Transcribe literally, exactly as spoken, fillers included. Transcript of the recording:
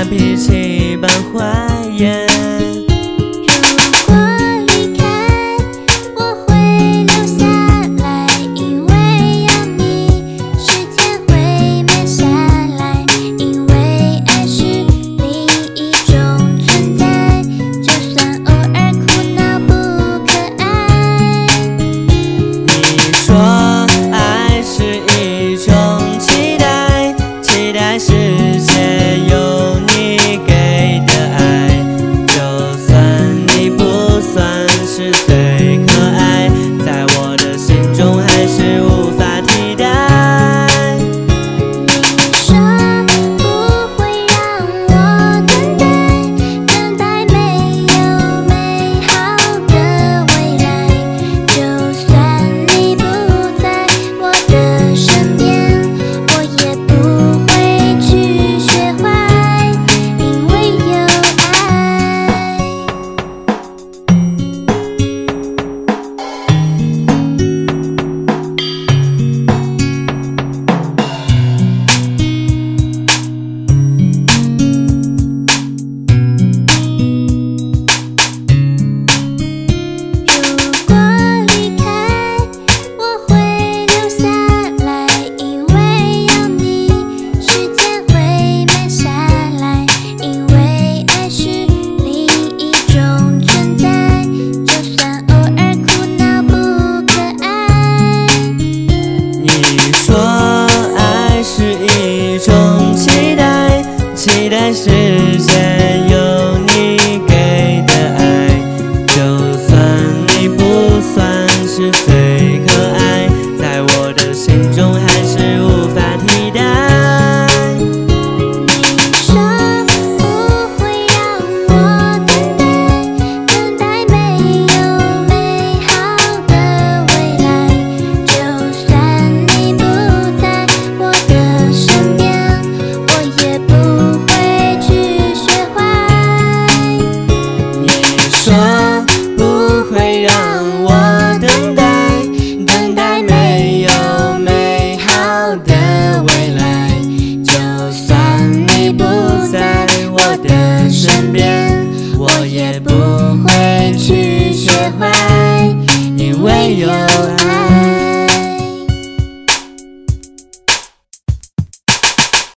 像脾气般坏耶。 如果离开，我会留下来，因为有你，时间会慢下来，因为爱是另一种存在，就算偶尔哭闹不可爱。 你说爱是一种期待，期待世界有你给的爱，就算你不算是最可爱，在我的心中还是无法替代。 你说不会让我等待，等待没有美好的未来，就算你不在我的身边，我也不会去学坏，因为有爱。如果离开，我会留下来，因为有你，时间会慢下来，因为爱是另一种存在，就算偶尔哭闹不可爱。 你说爱是一种期待，期待世界有你给的爱，就算你不算是最可爱，在我的心中还是无法替代。 你说不会让我等待，等待没有美好的未来，就算你不在我的身边，我也不会去学坏。 你说不会让我等待，等待没有美好的未来，就算你不在我的身边，我也不会去